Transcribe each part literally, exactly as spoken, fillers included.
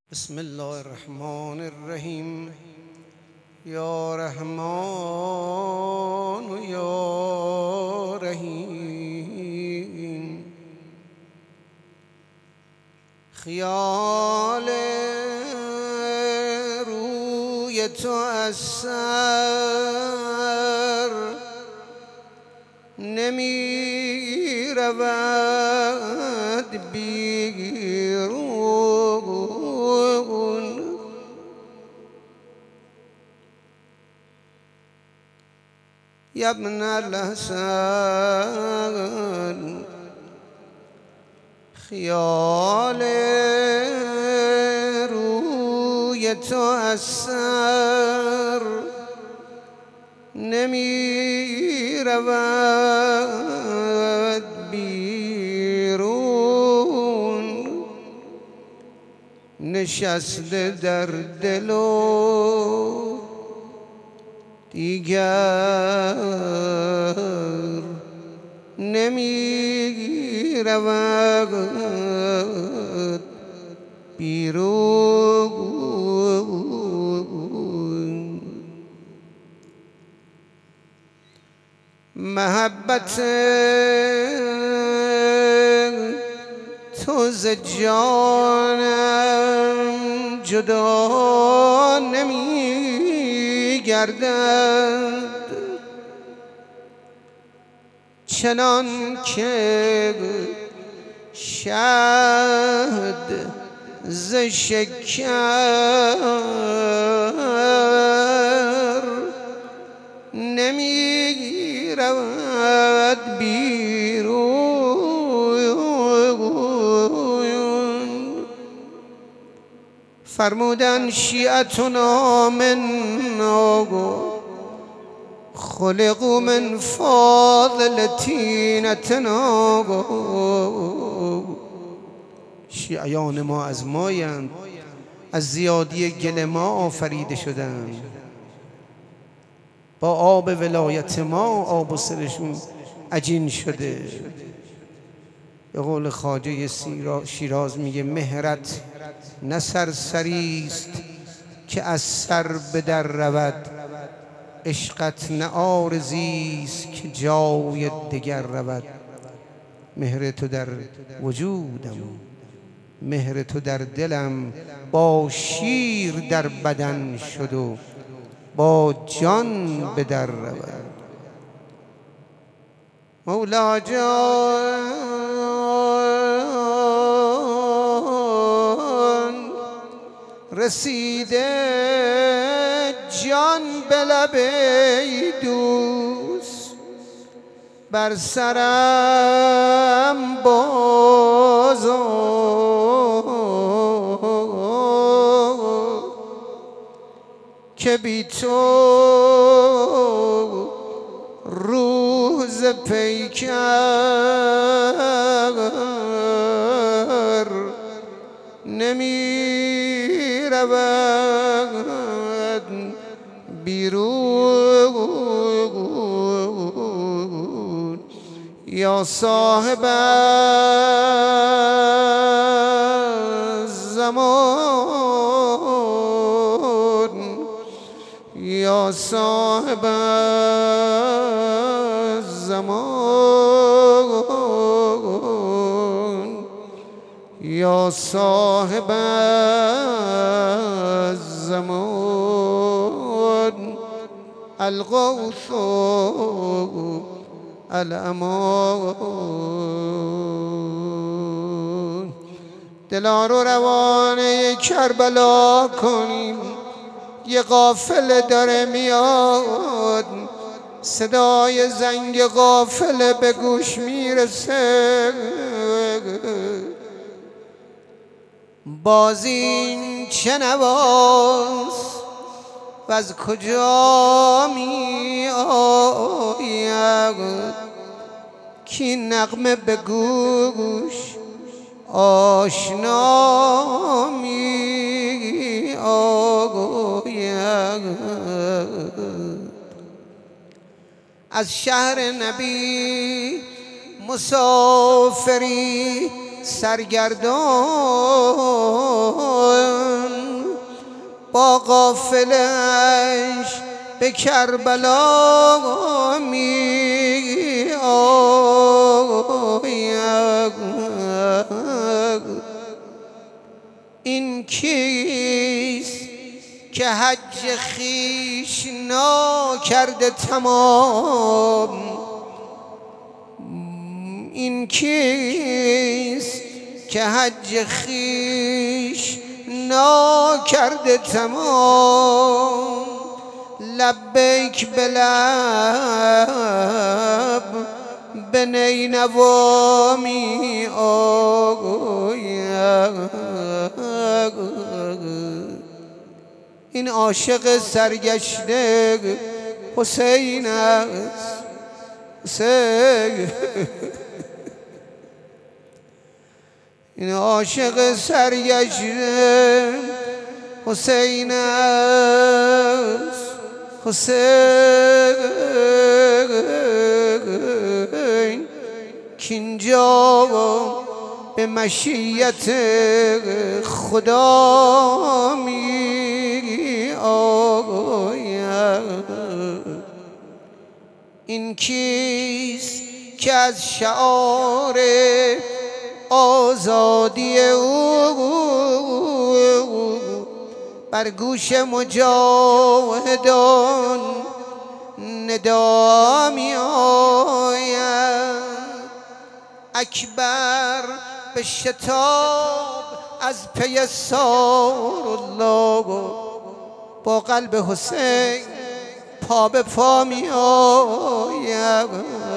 بسم الله الرحمن الرحیم. یا رحمان یا رحیم. خیال روی تو از سر نمی رود بیرون. یا ابن الحسن خیال روی تو از سر نمی رود بیرون. نشسته در دل و دیگر نمی رود بیرون. محبت تو ز جانم جدا نمی گردد، چنان که شهد ز شکر نمی رود بیرون. فرمودن شیعتنا منا خلقوا من فاضل طینتنا. شیعیان ما از مایند، از زیادی گل ما آفریده شدند. با آب ولایت ما آب و سرشون عجین شده. به قول خواجه شیراز میگه مهرت نه سرسریست که از سر به در رود، عشقت نه عارضیست که جای دگر رود. مهر تو در وجودم، مهر تو در دلم، با شیر در بدن شد و با جان به در رود. مولا جان رسیده جان به لب دوست، بر سرم بازآ که بی تو روز پیکر نمی رود بیرون. یا صاحب زمان، یا صاحب زمان، یا صاحب زمان، الغوث الامان. دلا رو روانه کربلا کنیم، یه قافله داره میاد، صدای زنگ قافله به گوش میرسه. باز این چه نواست و از کجا می آید، کی نغمه به گوش آشنا می آید. از شهر نبی مسافری سرگردان با قافلش به کربلا می آید. این کیست که حج خویش ناکرده تمام؟ این کیست که حج خویش ناکرده تمام؟ لبیک به لب به نینوا می آید. این عاشق سرگشته حسین است. حسین این عاشق سرگشته حسین است. حسین کینجا به مشیت خدا می آید. این کیست که از شعار آزادی او بر گوش مجاهدان ندا می آید؟ اکبر به شتاب از پی سار الله با قلب حسین پا به پا می آید.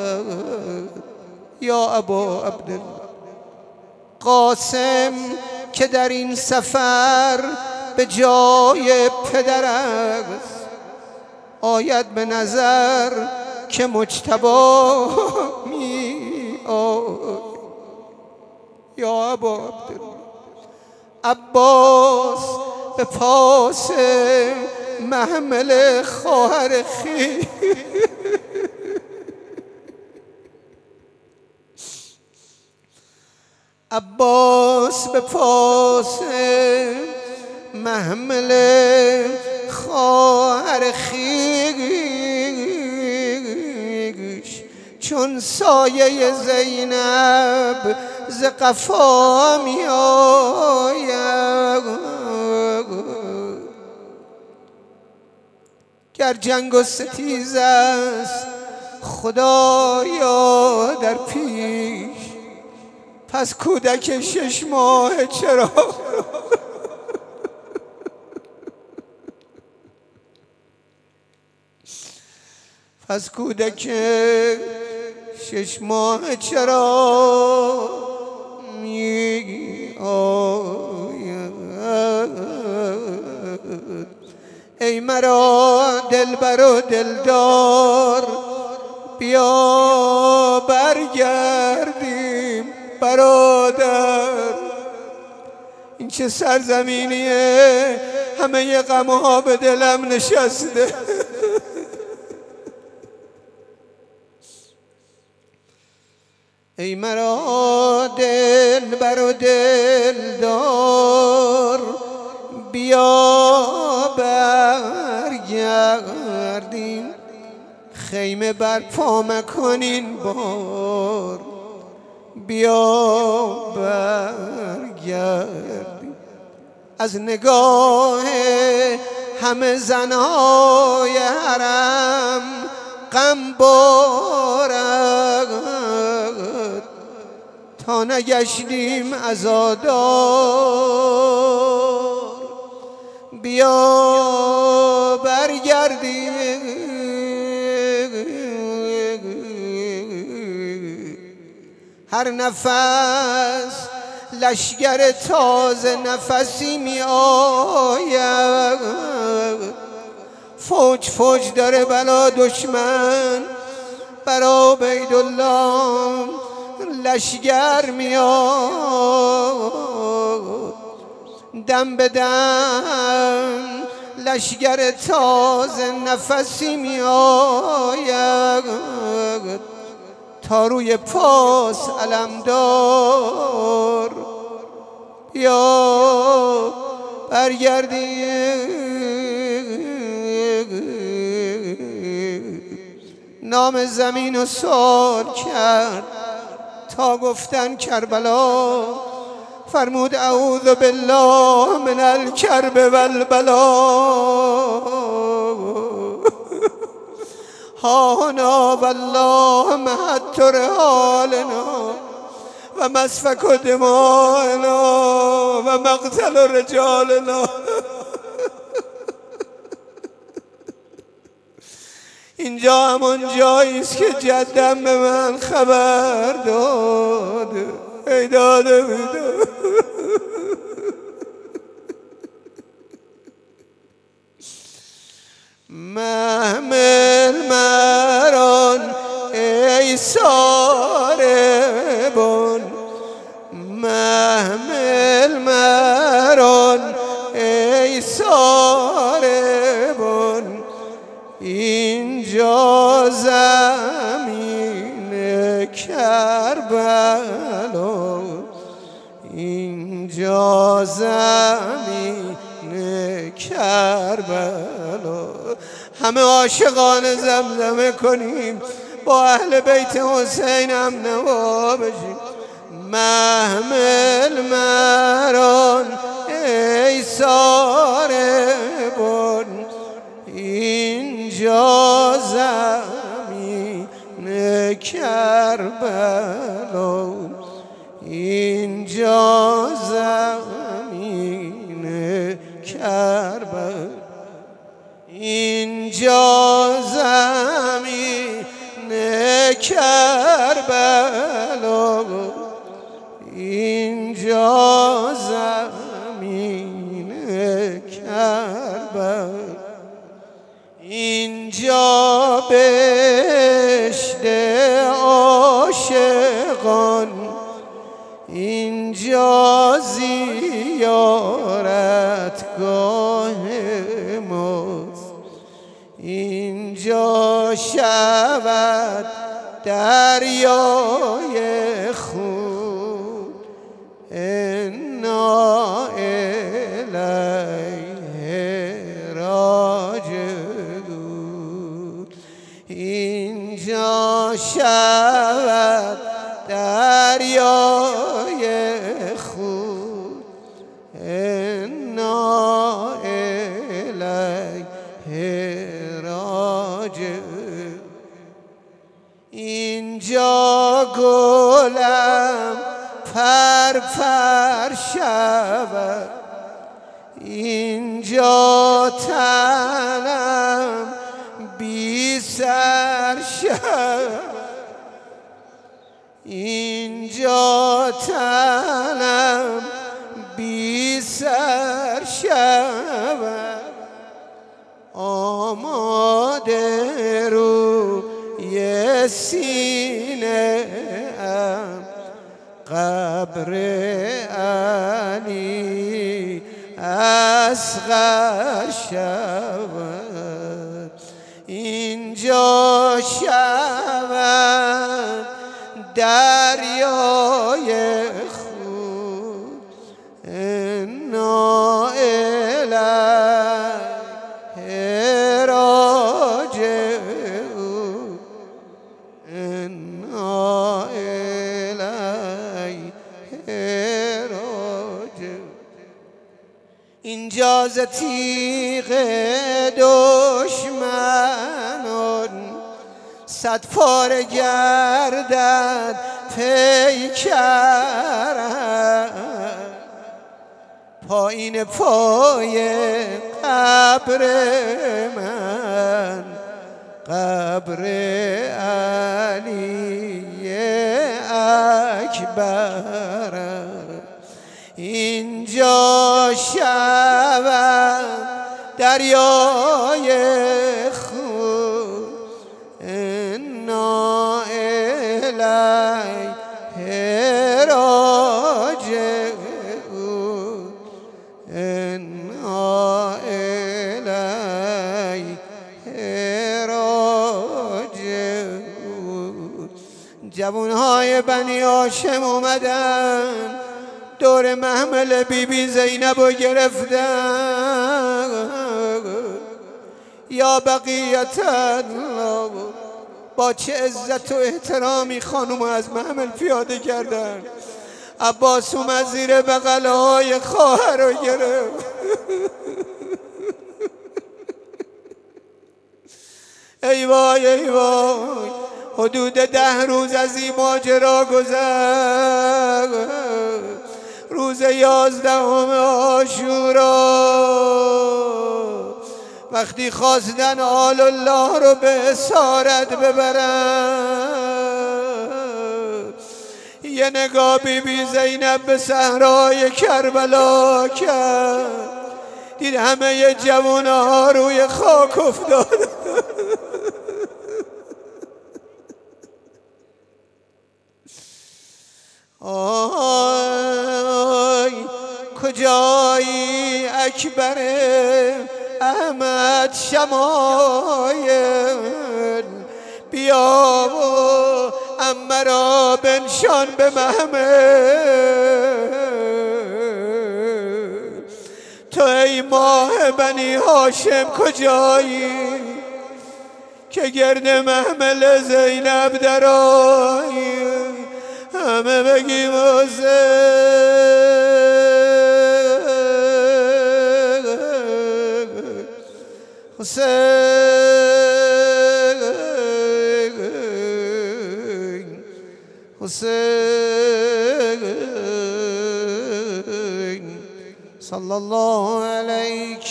یا ابا عبدالله قاسم که در این سفر به جای پدر است، آید به نظر که مجتبی می آید. یا ابا عبدالله عباس به پاس محمل خواهر خویش عباس به پاس محمل خواهر خویش چون سایه زینب ز قفا می آید. گر جنگ و ستیز است خدایا در پیش، پس کودک شش ماه چرا پس کودک شش ماه چرا می آید؟ ای مرا دلبر و دلدار بیا برگردیم برادر. این چه سرزمینیه همه غمها به دلم نشسته. ای مرا دلبر و دلدار بیا برگردیم، خیمه برپا مکنین بار بیا برگردیم. از نگاه همه زنهای حرم غم بارد تا نگشتیم عزادار بیا برگردیم. هر نفس لشگر تازه نفسی می آید، فوج فوج داره بلا دشمن برا عبیدالله لشگر می آید. دم به دم لشگر تازه نفسی می آید تا روی پاس علمدار یا برگردیم. نام زمین و سال کرد تا گفتن کربلا، فرمود اعوذ بالله من الکرب والبلا. هانا والله مهد رحالنا و مسفک دمائنا و مقتل رجالنا. اینجا همون جایی است که جدم به من خبر داده، ای داده بیداد. محمل مران ای ساربان، محمل مران ای ساربان. اینجا زمین کربلا، اینجا زمین کربلا. همه عاشقان زمزمه کنیم، با اهل بیت حسین هم نوا بشیم. محمل مران ای ساربان، اینجا زمین کربلا، اینجا زمین کربلا، اینجا زمین کربلا، اینجا زمین کربلا. اینجا بهشت عاشقان، اینجا زیارتگاه ماست. اینجا شود دریای خون، انا الیه راجعون. اینجا شود دریای خون، انا الیه راجعون. اینجا گلم پر پر شود، اینجا تنم بی سر شود، اینجا تنم بی سر شود. آماده روی سینه ام قبر علی اصغر شود، اینجا شود دریای خون، انا الیه راجعون، انا الیه راجعون. اینجا ز تیغ دشمنان صد پاره گردد پیکرم، پایین پای قبر من قبر علی اکبرم. اینجا شود دریای خون، انا الیه راجعون، انا الیه راجعون. جوانهای بنی هاشم اومدن دور محمل بی بی زینب رو گرفتن. یا بقیت الله با چه عزت و احترامی خانم از محمل پیاده کردن. عباس اومد زیر بغلهای خواهر رو گرفت. ای وای ای وای، حدود ده روز از این ماجرا گذشت. روز یازدهم عاشورا وقتی خواستن آل الله رو به اسارت ببرن، یه نگاه بی بی زینب به صحرای کربلا کرد، دید همه جوانه ها روی خاک افتاد. آی کجایی اکبر احمد شمایل، بیا و عمه را بنشان به محمل. تو ای ماه بنی هاشم کجایی که گرد محمل زینب درآیی، همه بگیم حسین حسین حسین صلی الله علیک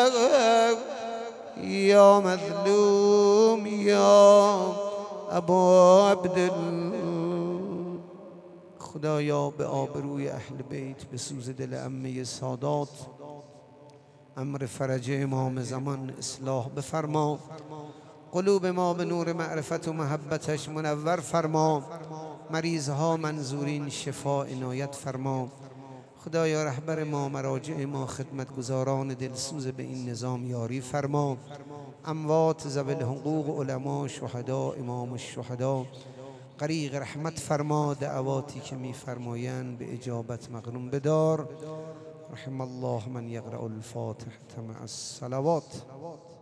یا مظلوم یا ابا عبدالله. خدایا به آبروی اهل بیت به سوز دل عمه سادات امر فرج امام زمان اصلاح بفرما، قلوب ما به نور معرفت و محبتش منور فرما، مریضها منظورین شفا عنایت فرما. خدایا رهبر ما، مراجع ما، خدمتگزاران دلسوز به این نظام یاری فرما، اموات ذوی الحقوق، علما، شهدا، امام الشهدا غریق رحمت فرما. دعواتی که می فرمایند به اجابت مغنوم بدار. رحم الله من یقرأ الفاتحة مع الصلوات.